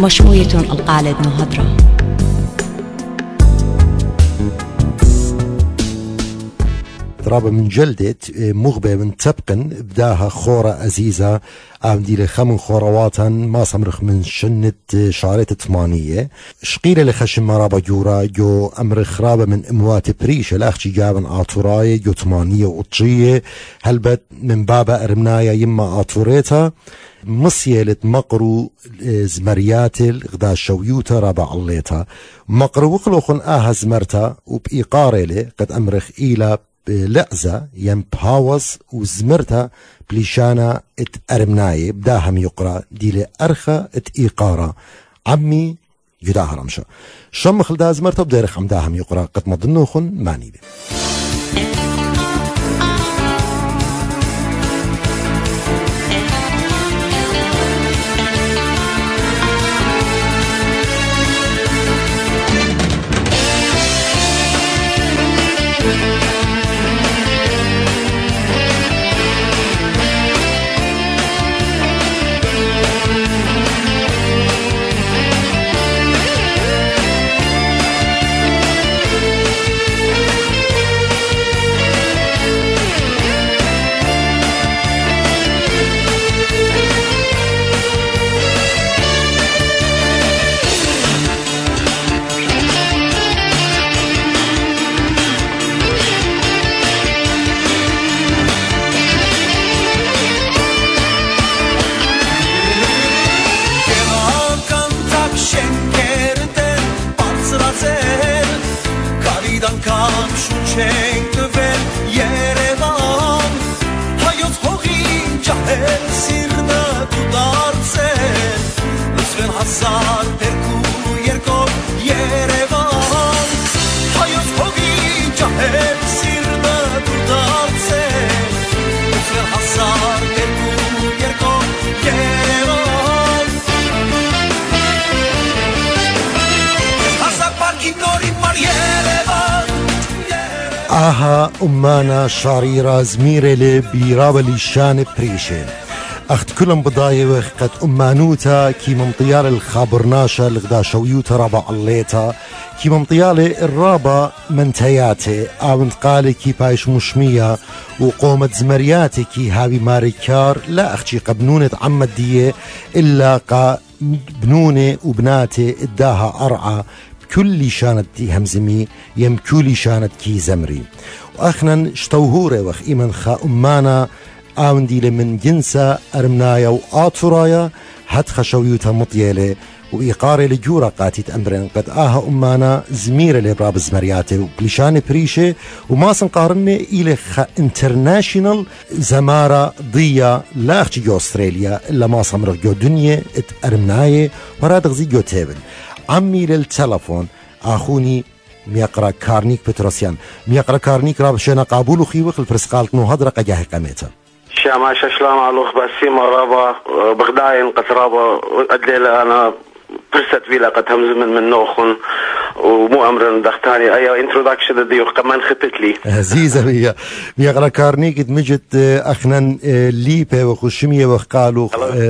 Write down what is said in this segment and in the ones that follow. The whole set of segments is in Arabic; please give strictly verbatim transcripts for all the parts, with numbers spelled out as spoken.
مشموية القالد مهضرة. ضرابة من جلدة مغبة من تبقن بداها خورة أزيزة عمدي لخمن خورواتن ما صمرخ من شنة شارة ثمانية شقيلة لخشم مرابا جورا جو أمر خرابة من إموات بريشة لأخشي جابن آتوراية جو ثمانية وطشية هلبت من بابا أرمنايا يما آتوريتا مصيلة مقرو زمرياتل غدا شويوتا رابع الليتا مقرو وقلوخن آها زمرتا وبإيقارة قد أمرخ إيلا بلعزة ين بهاوز وزمرتها بليشانا ات أرمناي بداهم يقرأ دي أرخى ات إيقارة عمي جداها رمشة شمخ لدا زمرتها بديرخ عمداهم يقرأ قد مضنوخن معني بي آها أمانا شاريرا زميرة بيرابة لشان بريشة أخت كلهم بضايوخ قد أمانوتا كي ممطيال الخابرناشا لغدا شويوتا رابع الليتا كي ممطيال الرابع منتياتي أو انتقالي كي بايش مشمية وقومت زمرياتي كي هابي ماريكار لا أختي قبنونة عمدية إلا قا بنونة وبناتي اداها أرعى كل شانت دي همزمي يم كل شانت كي زمري واخنا شتوهوري وخ ايمن خا امانا اوندي لمن جنسا ارمنايا وآتورايا هد خشويوتا مطيلة وإيقاري لجورا قاتيت أمرين قد آها أمانا زميرة لبراب زمرياتي وبلشان بريشة وما سنقارني إلى خا انترناشنال زمارة ضية لا أختي جو أستراليا إلا ما صمرغ جو دنيا ات أرمنايا ورادغزي جو تيبل عمي للتلفون أخوني ميقرا كارنيك بتروسيان ميقرا كارنيك راب شنا قابولو خيوخ الفرسقالت نو هدرق أجاهي قميتا شاما ششلام علوخ بسيما رابا بغداين قطرابا أدليل أنا برست فيلا قد همز من من نوخن ومو أمر دختاني أي انترودكشن ديوخ كمان خطت لي عزيزة هي ميقرا كارنيك دمجت أخنان ليبه وخشمية وخقالو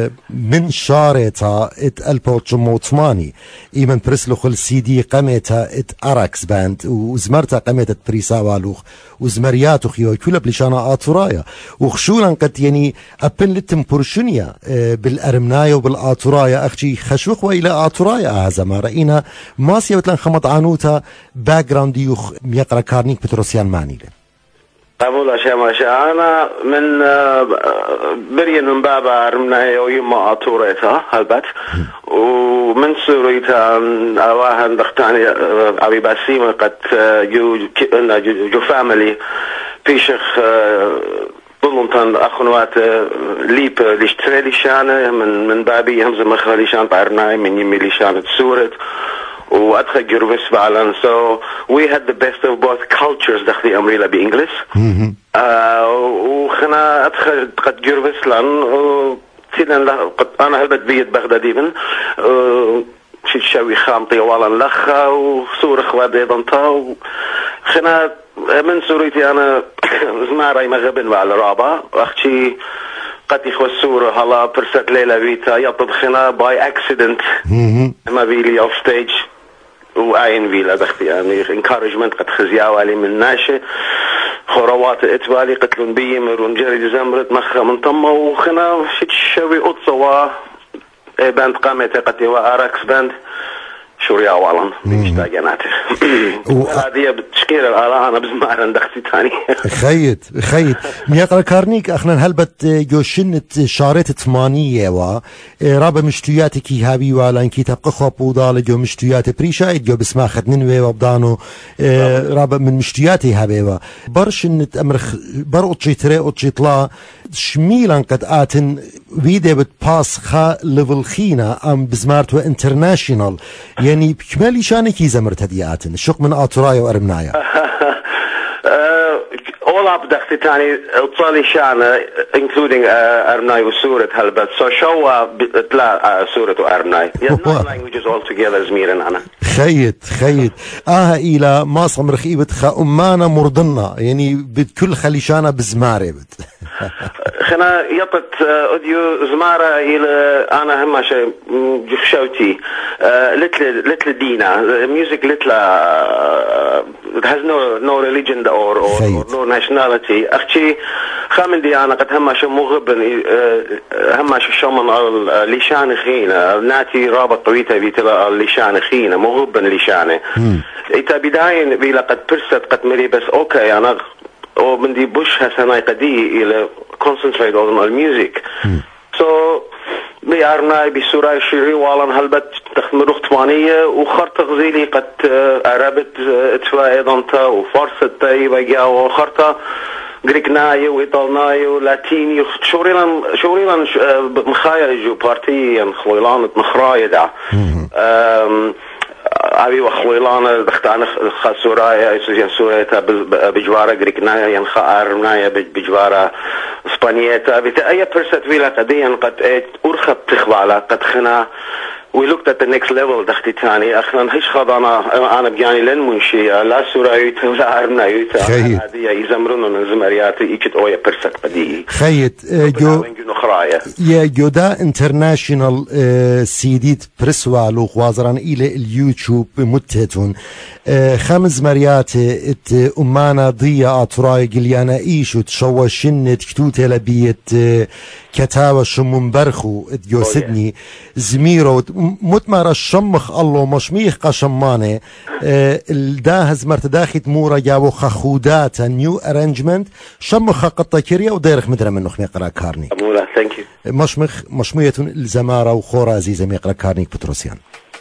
من شارتا ات البوتشمو ثماني إيمن برسلو خل سي دي قميتا ات أراكس باند وزمرتا قميتا بريسا والوخ وزمرياتو خيو كل بلشانا آتورايا وخشونا قد يعني أبن لتم برشنيا بالأرمنايا وبالآتورايا أختي خشوخ وإلى آتورايا هذا ما رأينا ماسيا بتلان خمط عنوتا باك جراوند يوخ ميقرا كارنيك بتروسيان معني له أقول أشياء ما شاء أنا من بريان من بابا أرمنايا ويما آتوريتا هالبت ومن سوريتا أواهن دختاني أبي باسيمة قد جو جو فاميلي بيشخ بلونتان أخوات ليب ليشتري شان من من بابي همزة مخالي شان بأرناي من يمي شان تسورت وأدخل جربس بعلن so we had the best of both cultures دخلي أمريلا بإنجليز وخنا أدخل قد جربس لأن سيدنا قد أنا هلبت بيت بغدادي من شي شوي خامطي والا لخا وصورخ وبيضنطا خنا من سوريتي أنا زماري مغبن على رابا أختي قد يخسور هلا برست ليلة بيتا يطبخنا باي اكسيدنت ما بيلي اوف ستيج وعين فيلا بختي يعني انكارجمنت قد خزياوالي من ناشي خروات اتوالي قتلون بي مرون جري زمرت مخا من طمه وخنا شوي قطصوا باند قامت قتي واركس باند شوريا والله بيشتاقناته هذه بتشكيل الآراء أنا بزمار ندختي تاني خيط خيط ميقرا كارنيك أخنا هلبت جوشنت شارت ثمانية و رابع مشتوياتك هابي ولا إنكي تبقى خاب وضال جو مشتويات بريشة جو بسمع خدنين وبدانو رابع من مشتوياتي هابي و برشنت أمرخ بر أطشي تري أطشي طلا شميلا قد آتن فيديو بتباس خا ليفل خينا أم بزمارت وانترناشنال يعني بكمالي شانكي زمرت هدياتن الشق من آتورايا وأرمنايا أولا بدختي تاني اتصالي شانا including أرمناي وسورة هلبت so شوا بتلا سورة وأرمناي yeah nine languages all together زميرن أنا خيط خيط آه إلى ما صمر خيبت خا أمانا مرضنا يعني بكل خليشانا بزماري بت خنا يطت أوديو زمارة إلى أنا هم شيء جخشوتي لتل لتل دينا music لتل it has no no religion or or, or no nationality أختي خامن دي أنا قد هم شيء مغبن هم شيء شمن الليشان خينا ناتي رابط طويته بيتلا الليشان خينا مغبن ليشانه إتا بداين بيلا قد برست قد مري بس أوكي أنا أو من دي بوش هسنا قدي إلى concentrate on the music so بيارنا بسورة شيري والله هلبت تخمرخ ثمانية وخرط غزيلي قد عربت اتفا ايضانتا وفارست بيجا وخرطة غريكناي وإيطالناي ولاتيني شوريلا شوريلا مخايا جو بارتي خليلان مخرايا دا أبي وخليلان دختان خسورايا يسوع سوريا بجوارة غريكنايا ينخا أرمنايا بجوارة إسبانيا بتا أي برست فيلا قديا قد أرخب تخبالا قد خنا we looked at the next level دختي تاني أخنا هيش خضانا أنا بجاني لن منشية لا سورايوت ولا أرمنايوت هذه يزمرون من زمريات إيجت أويا برست بدي خيط جو يا جودا انترناشنال سيديت برسوا لو خوازران إلى اليوتيوب متهتون خمس مريات ات أمانا ضيا أطراي قليانا إيشو تشوى شنت كتوتة لبيت كتاوى شمون برخو اتجو سدني زميرو متمر الشمخ الله مشميخ قشمانه الداهز مرتداخت مورا جاو خخودات نيو ارانجمنت شمخ قطة كريا وديرخ مدرى منه خميقرا كارني أبولا ثانك يو مشمخ مشمية الزمارة وخورا عزيزة ميقرا كارنيك بتروسيان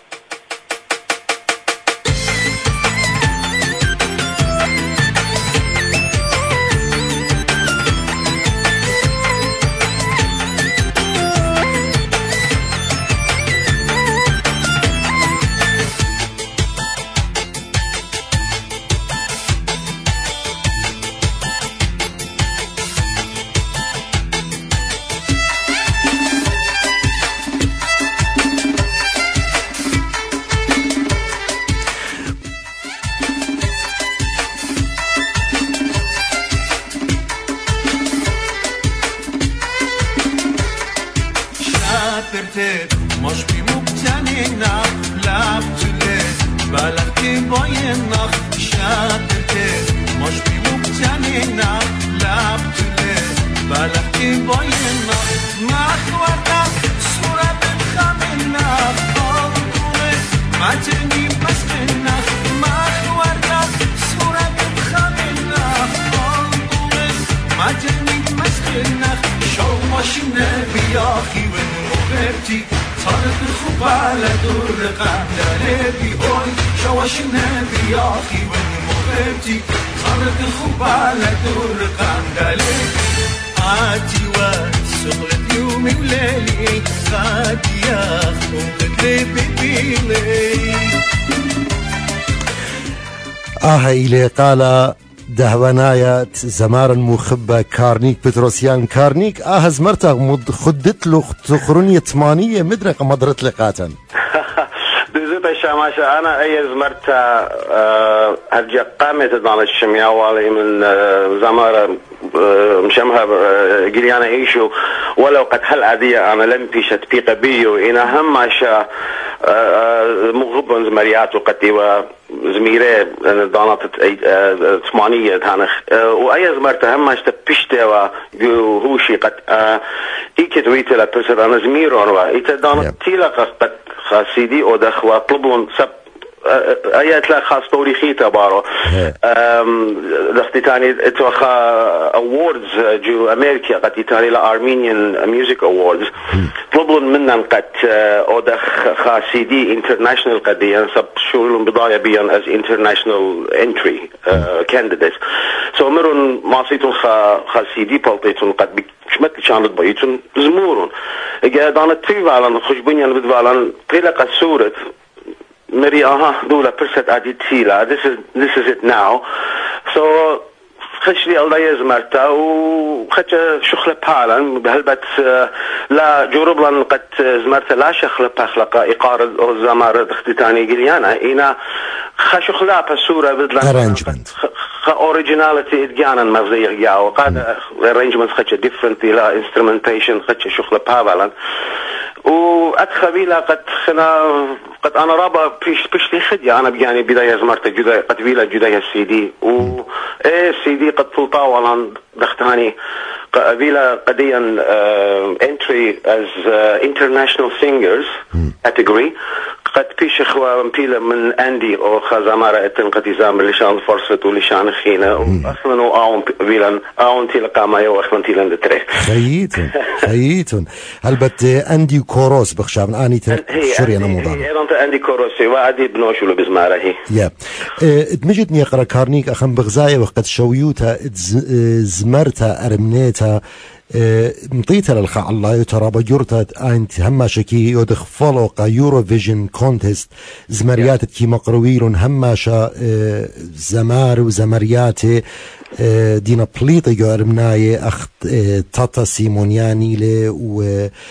آه إلي قال دهونايا زمار المخبة كارنيك بتروسيان كارنيك آه زمرتها مد خدت له تخرونية ثمانية مدرك مدرت لقاتا دوزت الشاماشة أنا أي زمرتها هرجع قامت دان الشمياوالي من زمارة مشمها جليانا إيشو ولو قد هل عادية أنا لم بيشت بيقى بيو إنا هم عشا مغبن زمريات وقتي وزميري دانات ثمانية تانخ وأي زمرت هم عشت بيشتي وهوشي قد إيكت ويتلا بسر أنا زميرون وإيتا دانات تيلا قد خاسيدي ودخ وطلبون سب آيات لا خاص تاريخي تبارو دختي تاني اتوخا awards جو أمريكا قد تاني لا Armenian Music Awards طلبون منا قد أودخ خاسيدي international قد ينسب شغلهم بضايا بيان as international entry candidates so مرون ماسيتون خاسيدي بالتيتون قد شمت كانت بيتون زمورون إجا دانت تيفالن خشبينيا بدفالن طيلة صورة مري آها دولا برست عديد تيلا this is this is it now so خشلي الله يزمرتا وخش شخلة بحالا بهلبت لا جرب لن قد زمرتا لا شخلة بخلق إقارة الزمارة دختي تاني جليانا إنا خشخلة بسورة بدلن arrangement خ originality إتجانا مفزيغ جاو قاد arrangements خش different لا instrumentation خش شخلة بحالا وأتخبيلا قد خنا قد أنا رابا بيش بيش خديا أنا بجاني بداية زمرت جدا قد فيلا جدا السي دي و إيه السي دي قد طلطاولا دختاني قبيلة قديا uh, entry as uh, international singers category قد بيش إخوة مبيلة من أندي أو خزامارة إتن قد يزامر لشان فرصة ولشان خينة وأصلا وآون بيلا آون تيلا قامايا وأخوان تيلا ندتري خييتون خييتون هلبت أندي كوروس بخشابن آني تشري أنا موضان هي أنت أندي كوروسي وعدي بنوشلو بزمارة هي يا ادمجتني أقرأ كارنيك أخم بغزاية وقت شويوتا زمرتا أرمنيتا مطيتا للخع الله يترى بجورتا أنت هما شكي يدخ فلوقا يورو فيجن كونتست زمريات كي مقرويرون هما شا زمار وزمرياتي دينا بليطة جو أرمناي أخت تاتا سيمونياني لي و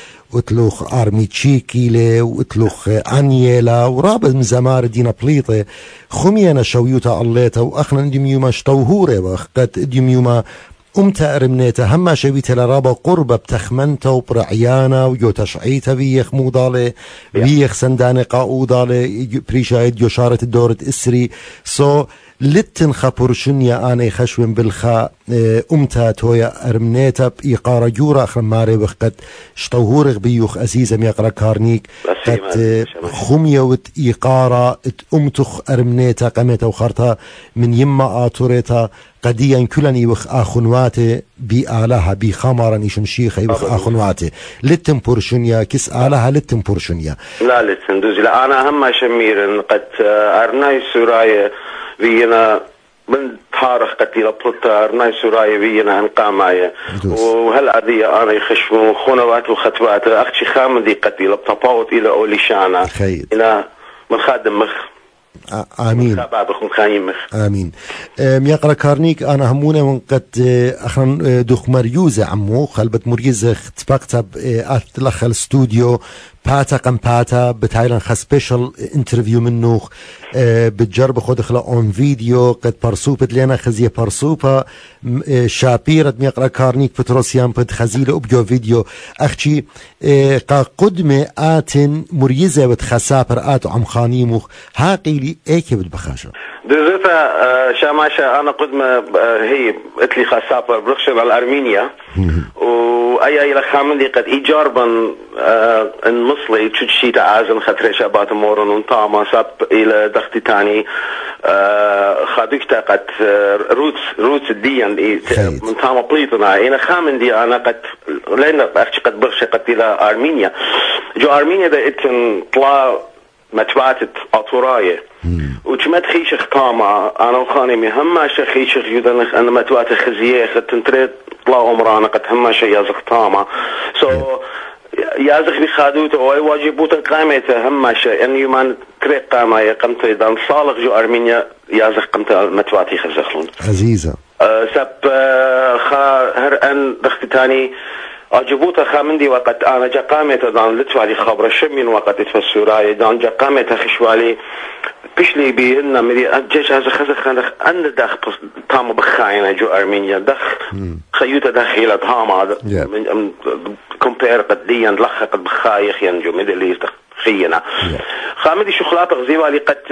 وتلوخ آرمي تشيكي وتلوخ أنيلا ورابط من زمار دينا بليطة خمينا شويوتا الليتا وأخنا نديم يوما شتوهوري وقت نديم يوما أمتا أرمنيتا هما شويتا لرابا قربة بتخمنتا وبرعيانا ويو تشعيتا بيخ موضالي بيخ سنداني قاودالي بريشايد يشارة الدورة إسري سو so, لتن خبرشنيا أنا خشوين بالخا أمتا تويا أرمنيتا بإيقارة جورا أخرى ماري وقت شطوهورغ بيوخ أزيزة ميقرا كارنيك قد خمية وت إيقارة أمتخ أرمنيتا قميتا وخارتا من يما آتوريتا قديا كلن يوخ آخنواتي بآلها بخمارا يشمشيخ يوخ آخنواتي لتن بورشنيا كس آلها لتن بورشنيا لا لتن دوزي لا أنا هم شمير قد أرناي سوراي فينا من تاريخ قتيلة بلطار ناي سوراي فينا انقامايا وهل عادية أنا يخشمون خونوات وخطوات أختي خامدي قتيلة بطباوت إلى أوليشانا إلى مخادم مخ آمين آمين ميقرا كارنيك أنا همونا من قد أخرا دوخ مريوزة عمو خلبت مريزة تبقتب أتلخ الاستوديو باتا قم باتا بتايلان خا سبيشال انترفيو منوخ بتجرب خود خلا اون فيديو قد برسوبت لينا خزيه برسوبا شابيرت ميقرا كارنيك بتروسيان بد خزيله وبيو فيديو اختي قا قدمه آتن مريزه وتخسابر آت عم خانيموخ هاقيلي ايكي بتبخاشا دزتا شاماشا انا قدمه هي اتلي خسابر برخشب على ارمينيا وأي إلى خامندي قد إيجاربا المصلي تشتشي تعازن خطر شابات مورن ونطاما ساب إلى دختي تاني خادكتا قد روتس روتس ديان من طاما بليطنا إلى خامندي أنا قد لين أختي قد برشة قد إلى أرمينيا جو أرمينيا ده إتن طلع متبعتت أطوراية وجمت خيش اختاما أنا وخاني هما شخيش يدن أنا متبعت خزيه ختنتريد طلع عمرانا قد هما شيء يازخ طاما so يازخ بخادوته أو واجبوتا قامته هما شيء أن يمان تريد قاما يقمت إذا صالح جو أرمينيا يازخ قمت متبعتي خزخلون عزيزة أه سب خا هر أن دخت تاني أجبوتا خامندي وقت أنا جا قامته دان لتوالي خبر شمين وقت تفسراي دان جا قامته خشوالي بيشلي بينا مدي أجيش هذا خزخ خنخ أن دخ تام بخاينة جو أرمينيا دخ خيوطة دخيلة تام من كومبير قديا لخ قد بخايخ ينجو ميدل إيست خينا خامدي شوكولاتة غزيوة اللي قد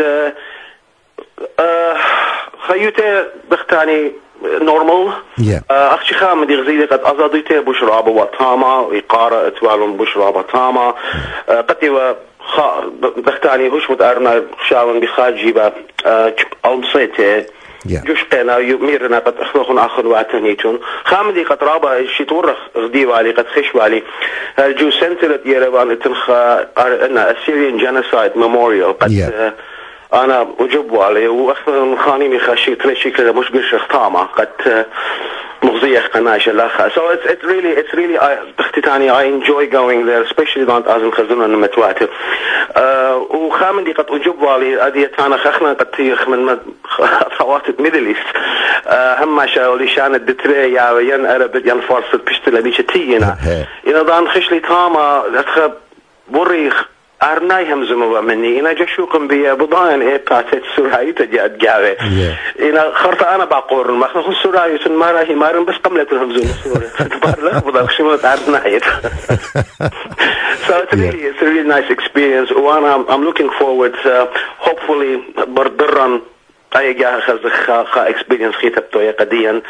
خيوطة بختاني نورمال أختي خامدي غزيلة قد أزاديته بشرابة وطامة ويقارة اتوالون بشرابة طامة قد خا بختاني هوش متأرنا شاون بخارجي با ألمصيته جوش قنا يميرنا قد أخذون آخر واتنيتون خامدي قد رابا شيتورخ غدي والي قد خش والي الجو سنتر يربان تنخا أنا Assyrian Genocide Memorial قد أنا وجب والي وأخذ خاني مخاشي تريشي كذا مش قش اختامة قد مغزية قناش الأخ. So it's it's really it's really I بختتاني I enjoy going there especially دانت أزم خزنا نمتواتر. وخامندي قد وجب والي أدية أنا خخنا قد تيخ من خواتت ميدل إيست. هم شاولي شان الدتري يا ين أرب ين فارس بيشتلا بيش تيجينا. إذا دان خشلي تاما أتخب بريخ أرناي هم زموا مني إنا جشوكم بيا بضاين إيه باتت سرعي تجاد جاوي إنا خرط أنا بقول ما خو سرعي سن ما راهي مارن بس قملت هم زموا سورة تبارك بضاك شموت أرناي so it's really it's a really nice experience and I'm I'm looking forward uh, hopefully بردرن أي جاه خز خا خا experience خيتب تويا قديا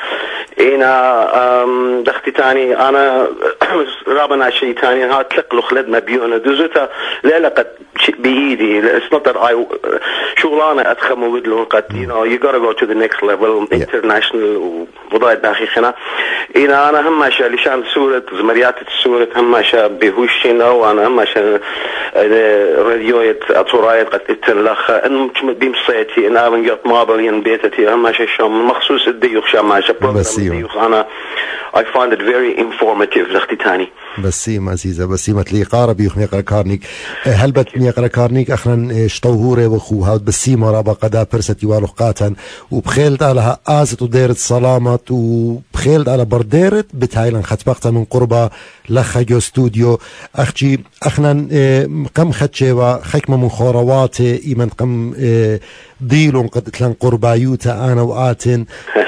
إنا دختي تاني أنا رابنا شيء تاني ها تلق لخلد مبيونة دوزتا لا لقد بإيدي it's not that I شغلانة أتخم ودلون قد you know you gotta go to the next level international وضايد داخل خنا إنا أنا هم ماشى لشان سورة زمريات السورة هم ماشى بهوشنا وأنا هم ماشى راديوية أطورايت قد اتلخ إنه كم بيم صيتي إنا من قط مابلين بيتتي هم ماشى شام مخصوص الديوخ شام ماشى الديوخ أنا I find it very informative لختي تاني. بسيم عزيزة بسيمة لي قارب يخ ميقرا كارنيك هل بت ميقرا كارنيك أخرا شطوهوري وخو هاد بسيمة رابا قدا برست يوالو قاتن وبخيلت على آزت وديرت سلامت وبخيلت على برديرت بتايلن خطبقتا من قربة لخا جو استوديو أخجي أخنا قم خدشي وخكمة من خوروات إيمان قم ديلون قد تلان قربايوتا أنا وآتن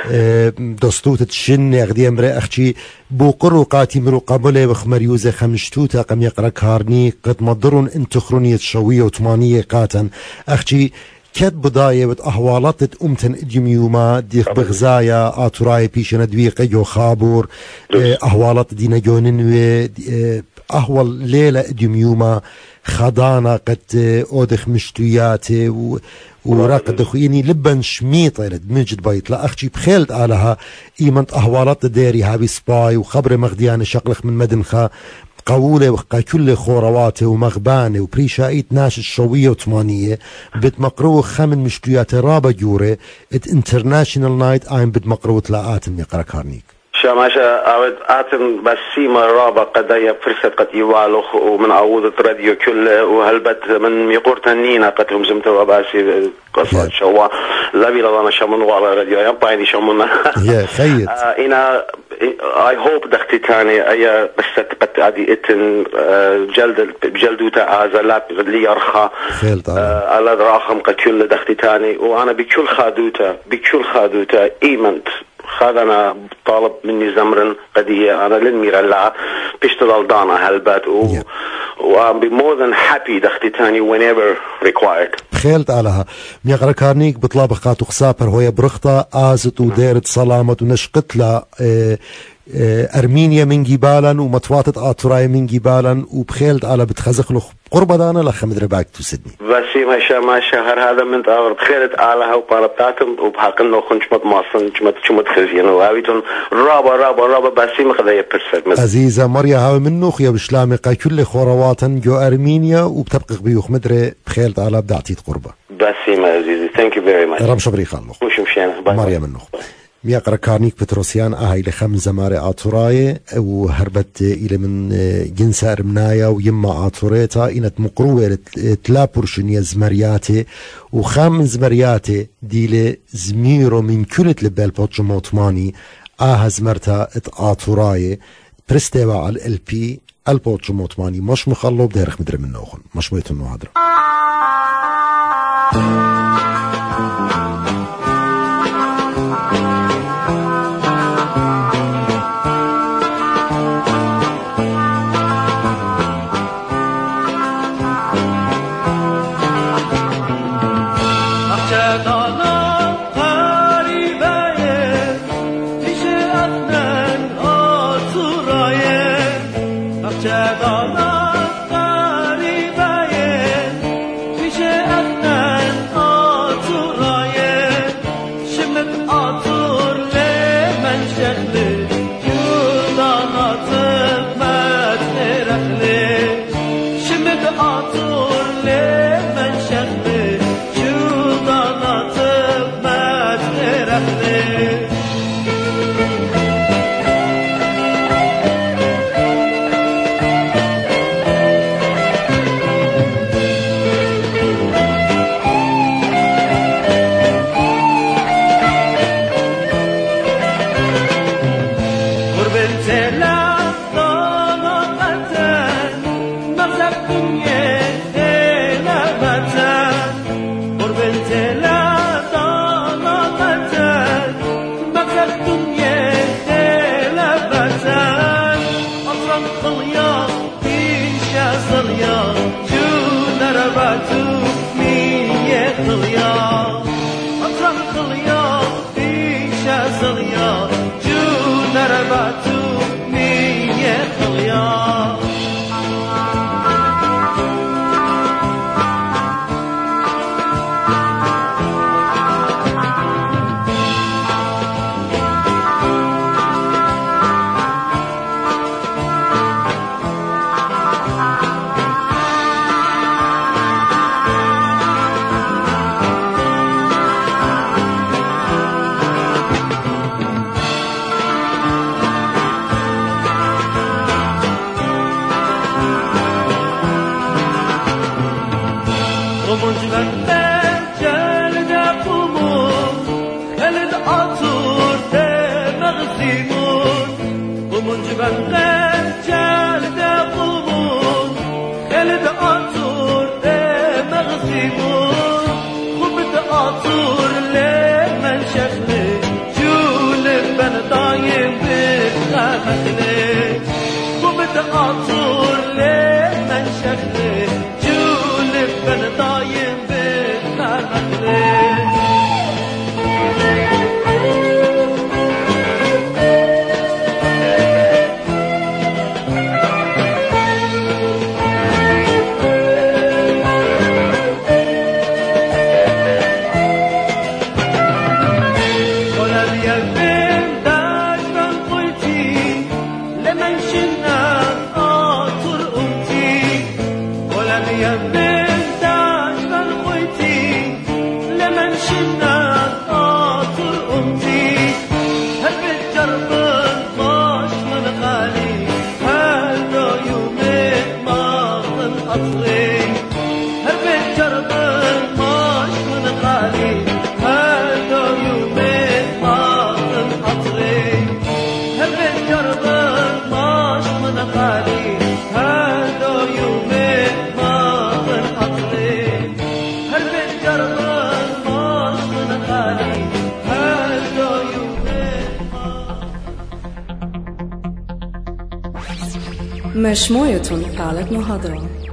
دستوت تشن يغدي أمري أخجي بوقرو قاتي مرو قبله وخمريوزة خمشتوتا قم يقرا كارني قد مضرون انتخرونية شوية وثمانية قاتن أخجي كد بداية بت أهوالات أمتن إديميوما ديخ بغزايا آتوراي بيشنا دويق جو خابور أهوالات دينا جونن أهوال ليلة إديميوما خضانا قد أودخ مشتوياتي و وراقد خويني لبن شميطة لدمجد بيت لا أخشي بخيلت علىها إيمانت أهوالات ديري هابي سباي وخبر مغديان شقلخ من مدنخا قولة وقا كل خورواتي ومغبانة وبريشايت ناش الشوية وثمانية بتمقروه خمن مشتويات رابا جوري ات انترناشنال نايت آين بتمقروه تلاقاتم يقرا كارنيك شاماشا أود آتم بسيمة رابع قدايا فرصة قد يوالخ ومن عوضة راديو كله وهلبت من يقورتنينا قد هم زمتوا باسي قصة شوا لابي لضانا شامن وعلى راديو ينبعيني شامنا يا خير إنا I hope دختي تاني أي بس قد أدي إتن جلد بجلدوتا آزالات اللي يرخى على دراخم قد كل دختي تاني وأنا بكل خادوتا بكل خادوتا إيمنت خذنا طالب مني زمرن قدية أنا للميرا لا بيشتغل دانا هالبات و وأم be more than happy دختي تاني whenever required. خيلت علىها ميقرا كارنيك بطلاب خاتو خسابر هوية برخطة آزت وديرت سلامة ونشقت لا اه أرمينيا من جبالا ومتواتت آتوراي من جبالا وبخيلت على بتخزخلخ قرب دانا لخمد رباك تسدني بس ما شاء ما شهر هذا من تأور بخيلت علىها وباربتاتم وبحقنا خنش مت ماصن شمت شمت خزين وهاويتون رابا رابا رابا بس ما خذا يبرسل عزيزة مريا هاوي منو خيا بشلامقة كل خورواتن جو أرمينيا وبتبقى بيوخ مدري بخيلت على بدعتيت قربة بس ما عزيزي thank you very much رام شبري خالنخ وش مشينا مريا منو ميقرا كارنيك بتروسيان أهاي لخم زمارة آتوراي وهربت إلى من جنس أرمنايا ويما آتوريتا إنت مقروة تلابورشنيا زمرياتي وخام زمرياتي ديلي زميرو من كل تلبال بوتشو موتماني آها زمرتا ات آتوراي برستيوا على ال بي البوتشو موتماني مش مخلو بديرخ مدري من نوخن مش ميتون نوهدر مش مويتون قالت محاضرة.